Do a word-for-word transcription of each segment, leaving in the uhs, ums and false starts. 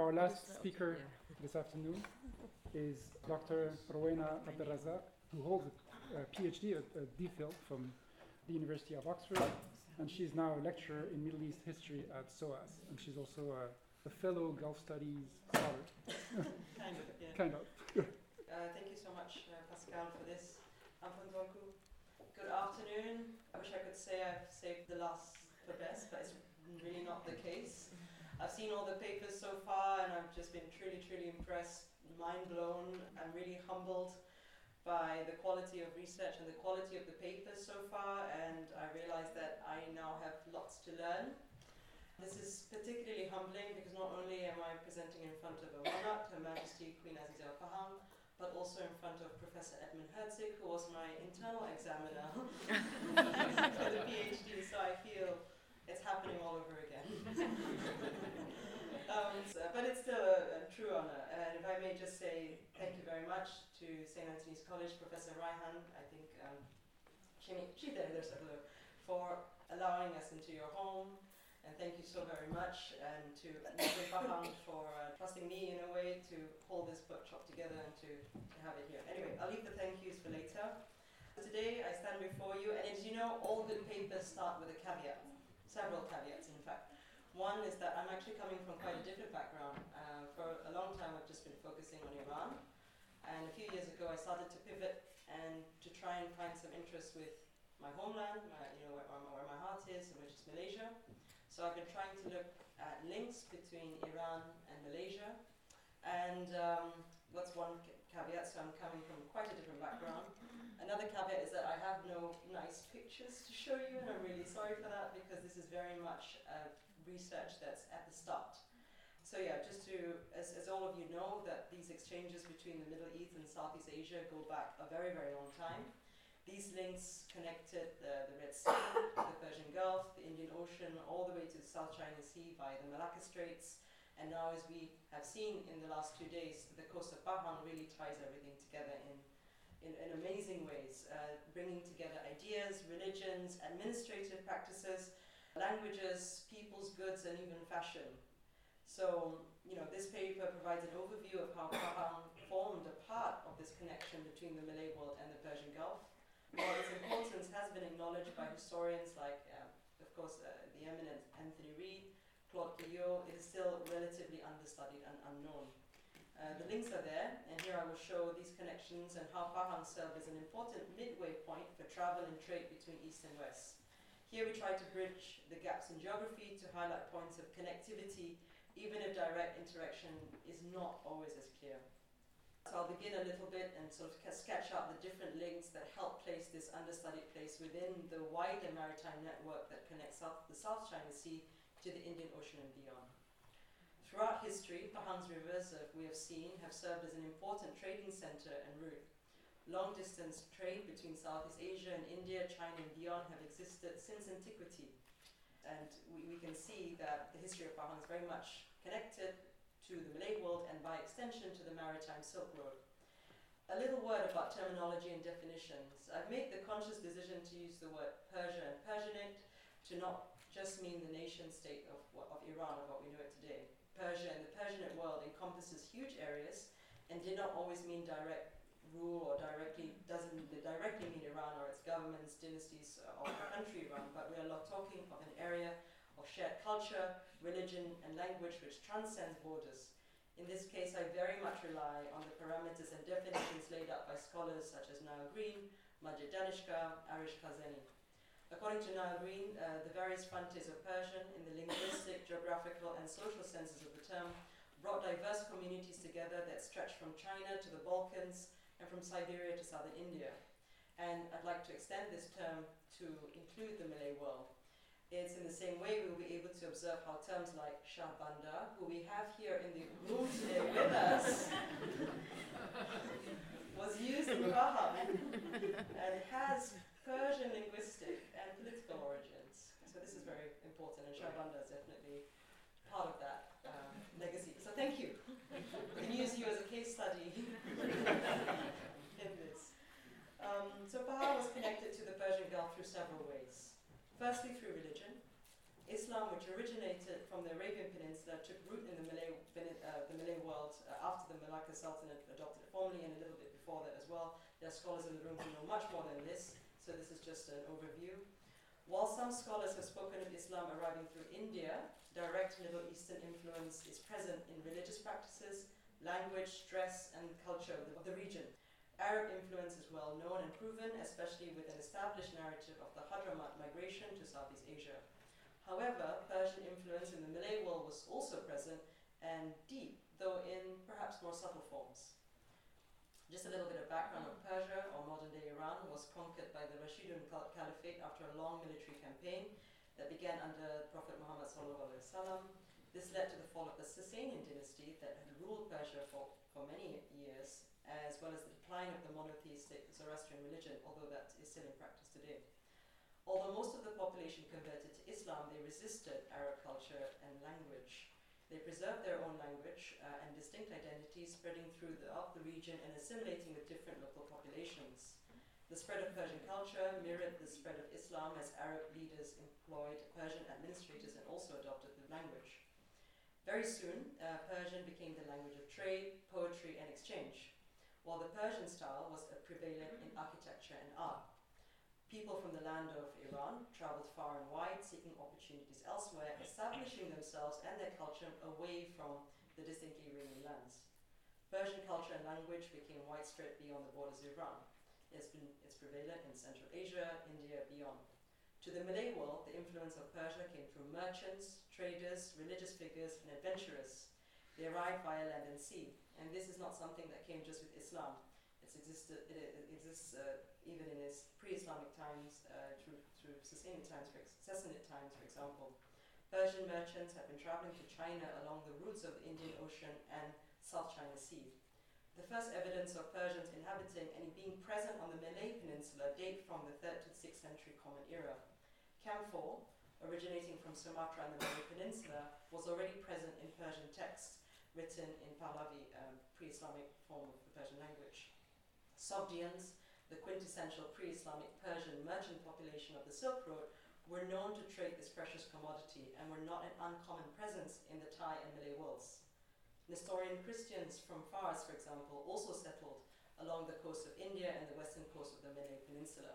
our last speaker this afternoon is Doctor Rowena Abdelrazak, who holds a, a PhD, a, a DPhil from the University of Oxford, and she's now a lecturer in Middle East history at SOAS, and she's also a, a fellow Gulf Studies scholar. Kind of, yeah. Kind of. uh, thank you so much, uh, Pascal, for this. Amfantonku. Good afternoon. I wish I could say I've saved the last for best, but it's really not the case. I've seen all the papers so far, and I've just been truly, truly impressed, mind blown. I'm really humbled by the quality of research and the quality of the papers so far, and I realize that I now have lots to learn. This is particularly humbling because not only am I presenting in front of a monarch, Her Majesty Queen Aziza Al Faham, but also in front of Professor Edmund Herzig, who was my internal examiner for the PhD, so I feel it's happening all over again. um, so, but it's still a, a true honor. And if I may just say thank you very much to Saint Anthony's College, Professor Raihan, I think um, she there, there's a hello, for allowing us into your home. And thank you so very much, and to Nazim Faham for uh, trusting me in a way to hold this bookshop together and to, to have it here. Anyway, I'll leave the thank yous for later. Today I stand before you, and as you know, all good papers start with a caveat. Several caveats, in fact. One is that I'm actually coming from quite a different background. Uh, for a long time I've just been focusing on Iran, and a few years ago I started to pivot and to try and find some interest with my homeland, my, you know, where, where my heart is, which is Malaysia. So I've been trying to look at links between Iran and Malaysia. And um, that's one caveat, so I'm coming from quite a different background. Another caveat is that I have no nice pictures to show you, and I'm really sorry for that because this is very much uh, research that's at the start. So yeah, just to, as, as all of you know, that these exchanges between the Middle East and Southeast Asia go back a very, very long time. These links connected the, the Red Sea, the Persian Gulf, the Indian Ocean, all the way to the South China Sea via the Malacca Straits. And now, as we have seen in the last two days, the coast of Pahang really ties everything together in, in, in amazing ways, uh, bringing together ideas, religions, administrative practices, languages, people's goods, and even fashion. So, you know, this paper provides an overview of how Pahang formed a part of this connection between the Malay world and the Persian Gulf. While its importance has been acknowledged by historians like, uh, of course, uh, the eminent Anthony Reid, Claude Guillot, it is still relatively understudied and unknown. Uh, the links are there, and here I will show these connections and how Pahang served as an important midway point for travel and trade between East and West. Here we try to bridge the gaps in geography to highlight points of connectivity, even if direct interaction is not always as clear. So I'll begin a little bit and sort of sketch out the different links that help place this understudied place within the wider maritime network that connects South, the South China Sea to the Indian Ocean and beyond. Throughout history, Pahang's rivers, as we have seen, have served as an important trading center and route. Long-distance trade between Southeast Asia and India, China and beyond have existed since antiquity. And we, we can see that the history of Pahang is very much connected to the Malay world and by extension to the maritime Silk Road. A little word about terminology and definitions. I've made the conscious decision to use the word Persia and Persianate to not just mean the nation state of, of Iran, of what we know it today. Persia and the Persianate world encompasses huge areas and did not always mean direct rule or directly, doesn't directly mean Iran or its governments, dynasties, or the country Iran, but we are not talking of an area of shared culture, religion, and language which transcends borders. In this case, I very much rely on the parameters and definitions laid out by scholars such as Niall Green, Majid Danishkar, Arish Kazemi. According to Niall Green, uh, the various frontiers of Persian in the linguistic, geographical, and social senses of the term brought diverse communities together that stretched from China to the Balkans and from Siberia to southern India. And I'd like to extend this term to include the Malay world. It's in the same way we will be able to observe how terms like Shah Bandar, who we have here in the room today with us, was used in Pahang and has Persian linguistic and political origins. So this is very important, and Shah Bandar is definitely part of that um, legacy. So thank you. We can use you as a case study in this. Um, so Pahang was connected to the Persian Gulf through several ways. Firstly, through religion. Islam, which originated from the Arabian Peninsula, took root in the Malay uh, There are scholars in the room who know much more than this, so this is just an overview. While some scholars have spoken of Islam arriving through India, direct Middle Eastern influence is present in religious practices, language, dress, and culture of the, of the region. Arab influence is well known and proven, especially with an established narrative of the Hadramat migration to Southeast Asia. However, Persian influence in the Malay world was also present and deep, though in perhaps more subtle forms. Just a little bit of background of Persia, or modern-day Iran, was conquered by the Rashidun Caliphate after a long military campaign that began under Prophet Muhammad sallallahu alaihi wasallam. This led to the fall of the Sasanian dynasty that had ruled Persia for, for many years, as well as the decline of the monotheistic Zoroastrian religion, although that is still in practice today. Although most of the population converted to Islam, they resisted Arab culture and language. They preserved their own language uh, and distinct identities, spreading through the, up the region and assimilating with different local populations. The spread of Persian culture mirrored the spread of Islam, as Arab leaders employed Persian administrators and also adopted the language. Very soon, uh, Persian became the language of trade, poetry, and exchange, while the Persian style was prevalent in architecture and art. People from the land of Iran traveled far and wide, seeking opportunities elsewhere, establishing themselves and their culture away from the distinctly Iranian lands. Persian culture and language became widespread beyond the borders of Iran. It's been it's prevalent in Central Asia, India, beyond. To the Malay world, the influence of Persia came through merchants, traders, religious figures, and adventurers. They arrived via land and sea, and this is not something that came just with Islam. It's existed, it, it exists uh, even in its pre-Islamic times, uh, through, through Sasanian times, for ex- Sassanid times, for example. Persian merchants have been traveling to China along the routes of the Indian Ocean and South China Sea. The first evidence of Persians inhabiting and being present on the Malay Peninsula date from the third to sixth century Common Era. Camphor, originating from Sumatra and the Malay Peninsula, was already present in Persian texts written in Pahlavi, um, pre-Islamic form of the Persian language. Sogdians, the quintessential pre-Islamic Persian merchant population of the Silk Road, were known to trade this precious commodity and were not an uncommon presence in the Thai and Malay worlds. Nestorian Christians from Fars, for example, also settled along the coast of India and the western coast of the Malay Peninsula.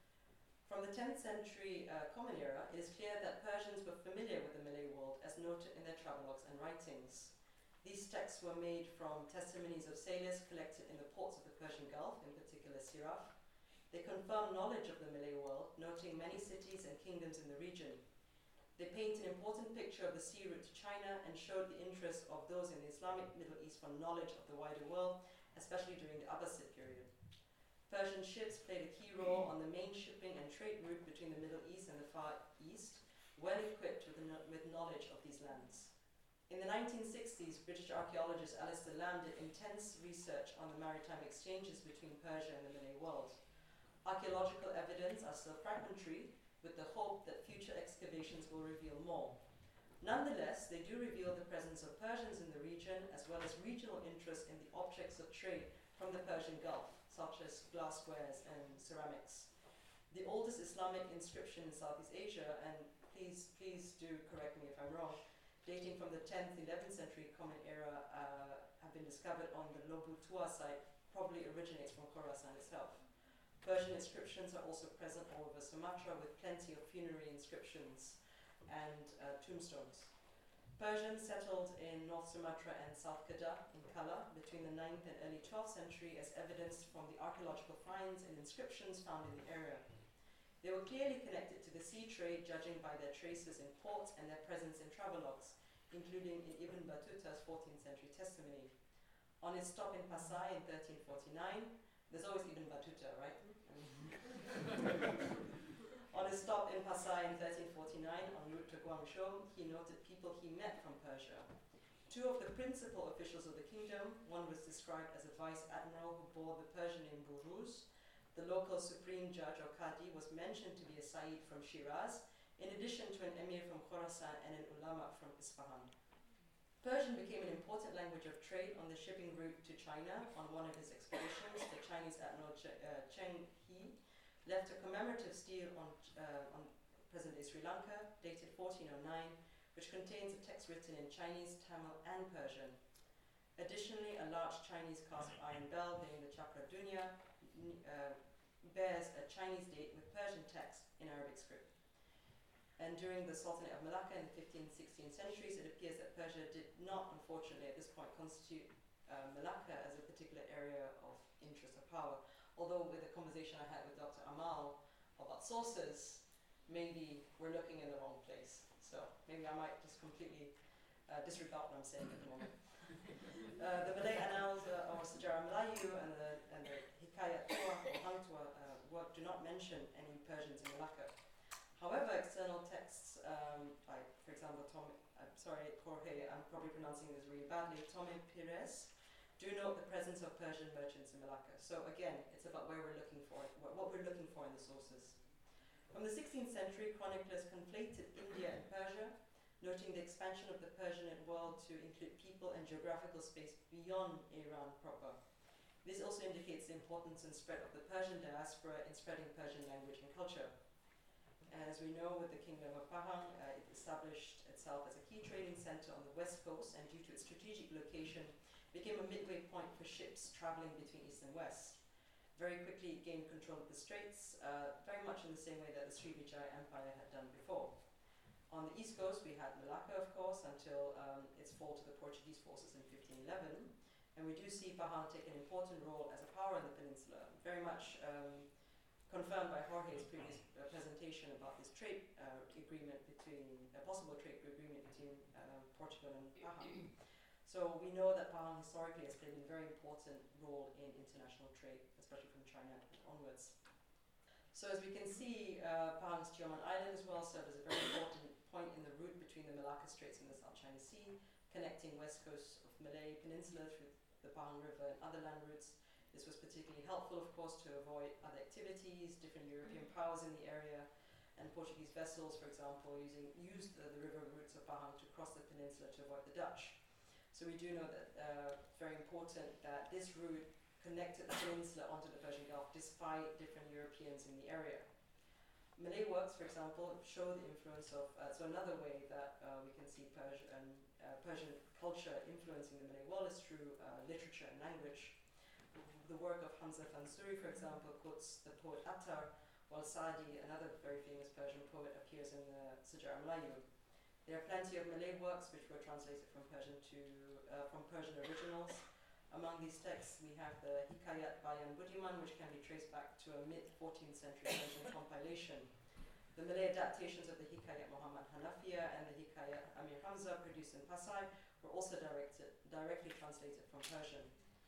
From the tenth century uh, Common Era, it is clear that Persians were familiar with the Malay world as noted in their travelogues and writings. These texts were made from testimonies of sailors collected in the ports of the Persian Gulf, in particular Siraf. They confirm knowledge of the Malay world, noting many cities and kingdoms in the region. They paint an important picture of the sea route to China and showed the interest of those in the Islamic Middle East for knowledge of the wider world, especially during the Abbasid period. Persian ships played a key role on the main shipping and trade route between the Middle East and the Far East, well equipped with, the, with knowledge of these lands. In the nineteen sixties, British archaeologist Alistair Lamb did intense research on the maritime exchanges between Persia and the Malay world. Archaeological evidence are still fragmentary, with the hope that future excavations will reveal more. Nonetheless, they do reveal the presence of Persians in the region, as well as regional interest in the objects of trade from the Persian Gulf, such as glasswares and ceramics. The oldest Islamic inscription in Southeast Asia, and please, please do correct me if I'm wrong, dating from the tenth, eleventh century Common Era, uh, have been discovered on the Lobutua site, probably originates from Khorasan itself. Persian inscriptions are also present all over Sumatra, with plenty of funerary inscriptions and uh, tombstones. Persians settled in North Sumatra and South Kedah in Kala between the ninth and early twelfth century, as evidenced from the archaeological finds and inscriptions found in the area. They were clearly connected to the sea trade, judging by their traces in ports and their presence in travelogues, including in Ibn Battuta's fourteenth century testimony. On his stop in Pasai in thirteen forty-nine, there's always Ibn Battuta, right? On his stop in Pasai in thirteen forty-nine, en route to Guangzhou, he noted people he met from Persia. Two of the principal officials of the kingdom, one was described as a vice admiral who bore the Persian name Buruz. The local supreme judge or Qadi was mentioned to be a Sayyid from Shiraz, in addition to an emir from Khorasan and an ulama from Isfahan. Persian became an important language of trade on the shipping route to China. On one of his expeditions, the Chinese admiral Ch- uh, Cheng He left a commemorative stele on, uh, on present-day Sri Lanka, dated fourteen oh nine, which contains a text written in Chinese, Tamil, and Persian. Additionally, a large Chinese cast iron bell bearing the Chakra Dunya, uh, bears a Chinese date with Persian text in Arabic script. And during the Sultanate of Malacca in the fifteenth and sixteenth centuries, it appears that Persia did not, unfortunately, at this point, constitute uh, Malacca as a particular area of interest or power. Although with the conversation I had with Doctor Amal about sources, maybe we're looking in the wrong place. So maybe I might just completely uh, disregard what I'm saying at the moment. uh, the Malay Annals, uh, or Sejarah Melayu, and the, and the Hikayat Tua or Hang Tua uh, work do not mention any Persians in Malacca. However, external texts, um, like, for example, Tom, I'm sorry, Jorge, I'm probably pronouncing this really badly, Tome Pires, do note the presence of Persian merchants in Malacca. So again, it's about where we're looking for, what, what we're looking for in the sources. From the sixteenth century, chroniclers conflated India and Persia, noting the expansion of the Persian world to include people and geographical space beyond Iran proper. This also indicates the importance and spread of the Persian diaspora in spreading Persian language and culture. As we know, with the Kingdom of Pahang, uh, it established itself as a key trading center on the west coast, and due to its strategic location, became a midway point for ships traveling between east and west. Very quickly, it gained control of the straits, uh, very much in the same way that the Srivijaya Empire had done before. On the east coast, we had Malacca, of course, until um, its fall to the Portuguese forces in fifteen eleven. And we do see Pahang take an important role as a power in the peninsula, very much um, confirmed by Jorge's previous uh, presentation about this trade uh, agreement between, a possible trade agreement between uh, Portugal and Pahang. So we know that Pahang historically has played a very important role in international trade, especially from China onwards. So as we can see, uh, Pahang's Tioman Island as well served as a very important point in the route between the Malacca Straits and the South China Sea, connecting west coast of Malay Peninsula through the Pahang River and other land routes. This was particularly helpful, of course, to avoid other activities, different European powers in the area, and Portuguese vessels, for example, using, used uh, the river routes of Pahang to cross the peninsula to avoid the Dutch. So we do know that uh, it's very important that this route connected the peninsula onto the Persian Gulf despite different Europeans in the area. Malay works, for example, show the influence of, uh, so another way that uh, we can see Persian, uh, Persian culture influencing the Malay world is through uh, literature and language. The work of Hamza Fansuri, for example, quotes the poet Attar, while Sadi, another very famous Persian poet, appears in the Sejarah Melayu. There are plenty of Malay works which were translated from Persian to uh, from Persian originals. Among these texts, we have the Hikayat Bayan Budiman, which can be traced back to a mid-fourteenth century Persian compilation. The Malay adaptations of the Hikayat Muhammad Hanafiya and the Hikayat Amir Hamza, produced in Pasai, were also directed, directly translated from Persian.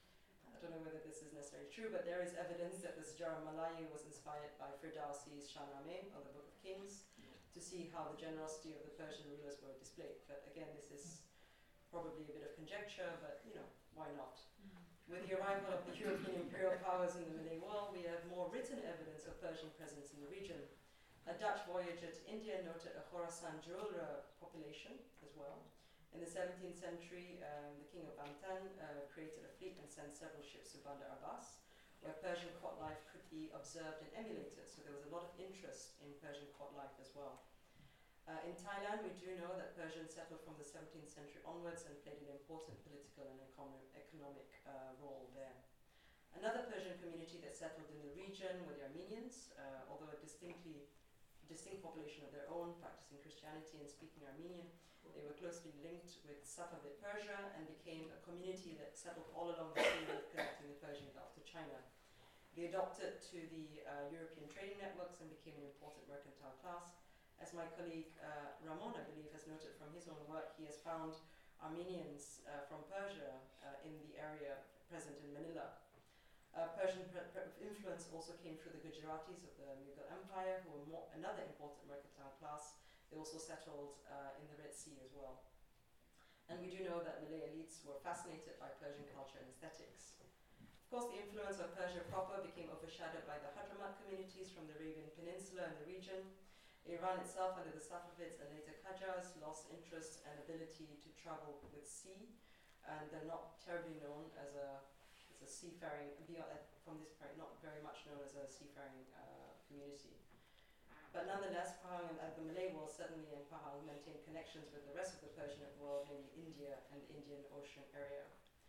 I don't know whether this is necessarily true, but there is evidence that the Sejarah Melayu was inspired by Firdausi's Shahnameh on the Book of Kings to see how the generosity of the Persian rulers were displayed. But again, this is probably a bit of conjecture, but you know, why not? Mm-hmm. With the arrival of the European imperial powers in the Malay world, we have more written evidence of Persian presence in the region. A Dutch voyager to India noted a Khorasan Jurulra population as well. In the seventeenth century, um, the king of Bantan uh, created a fleet and sent several ships to Bandar Abbas, where Persian court life could be observed and emulated. So there was a lot of interest in Persian court life as well. Uh, in Thailand, we do know that Persians settled from the seventeenth century onwards and played an important political and economic, economic uh, role there. Another Persian community that settled in the region were the Armenians, uh, although a distinctly distinct population of their own, practicing Christianity and speaking Armenian. They were closely linked with Safavid Persia and became a community that settled all along the sea route connecting the Persian Gulf to China. They adopted to the uh, European trading networks and became an important mercantile class. As my colleague uh, Ramon, I believe, has noted from his own work, he has found Armenians uh, from Persia uh, in the area present in Manila. Uh, Persian influence also came through the Gujaratis of the Mughal Empire, who were more, another important mercantile class. They also settled uh, in the Red Sea as well. And we do know that Malay elites were fascinated by Persian culture and aesthetics. Of course, the influence of Persia proper became overshadowed by the Hadramat communities from the Arabian Peninsula and the region. Iran itself, under the Safavids and later Qajars, lost interest and ability to travel with sea, and they're not terribly known as a, as a seafaring, beyond, from this point, not very much known as a seafaring uh, community. But nonetheless, Pahang and uh, the Malay world certainly and Pahang maintained connections with the rest of the Persian world, namely India and the Indian Ocean area. Uh,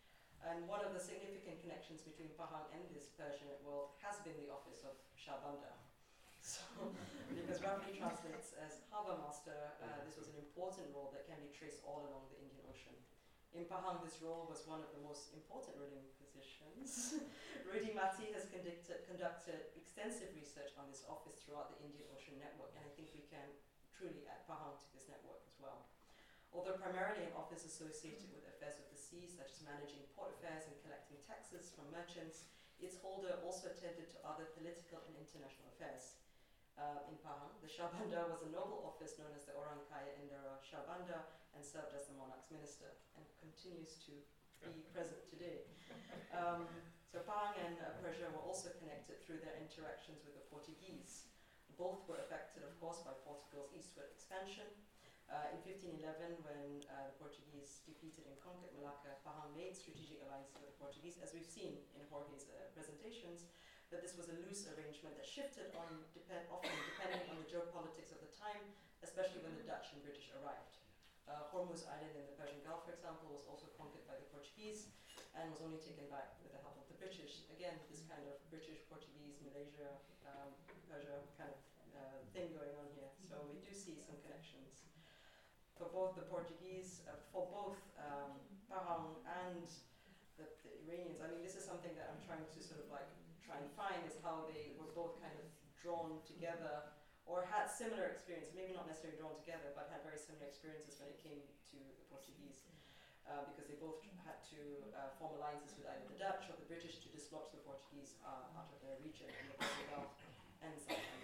and one of the significant connections between Pahang and this Persianate world has been the office of Shah Bandar. So, because roughly translates as harbour master, uh, this was an important role that can be traced all along the Indian Ocean. In Pahang, this role was one of the most important ruling positions. Rudi Mati has conducted, conducted extensive research on this office throughout the Indian Ocean network, and I think we can truly add Pahang to this network as well. Although primarily an office associated with affairs of the sea, such as managing port affairs and collecting taxes from merchants, its holder also attended to other political and international affairs. Uh, in Pahang, the Shah Bandar was a noble office known as the Orang Kaya Indara Shah Bandar and served as the monarch's minister and continues to be present today. Um, so Pahang and uh, Persia were also connected through their interactions with the Portuguese. Both were affected, of course, by Portugal's eastward expansion. Uh, in fifteen eleven, when uh, the Portuguese defeated and conquered Malacca, Pahang made strategic alliances with the Portuguese, as we've seen in Jorge's uh, presentations. But this was a loose arrangement that shifted on depend, often depending on the geopolitics of the time, especially when the Dutch and British arrived. Uh, Hormuz Island in the Persian Gulf, for example, was also conquered by the Portuguese and was only taken back with the help of the British. Again, this kind of British, Portuguese, Malaysia, um, Persia kind of uh, thing going on here. So we do see some connections. For both the Portuguese, uh, for both um, Pahang and the, the Iranians, I mean, this is something that I'm trying to sort of like try and find is how they were both kind of drawn together or had similar experiences, maybe not necessarily drawn together, but had very similar experiences when it came to the Portuguese, uh, because they both had to uh, form alliances with either the Dutch or the British to dislodge the Portuguese uh, out of their region in the Persian Gulf and sometimes.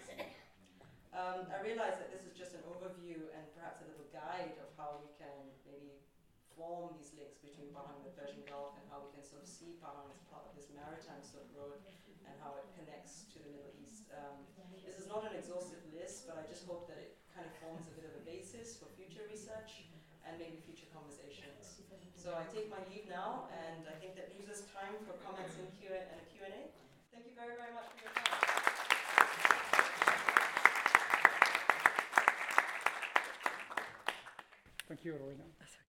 Um, I realize that this is just an overview and perhaps a little guide of how we can maybe form these links between Pahang and the Persian Gulf and how we can sort of see Pahang as part of this maritime Silk Road and how it connects to the Middle East. Um, this is not an exhaustive list, but I just hope that it kind of forms a bit of a basis for future research and maybe future conversations. So I take my leave now, and I think that leaves us time for comments and Q and a Q and A. Thank you very, very much for your time. Thank you, Rowena.